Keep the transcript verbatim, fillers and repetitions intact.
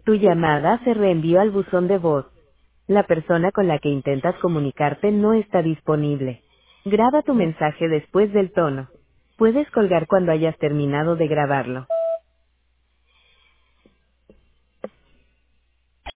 Tu llamada se reenvió al buzón de voz. La persona con la que intentas comunicarte no está disponible. Graba tu mensaje después del tono. Puedes colgar cuando hayas terminado de grabarlo.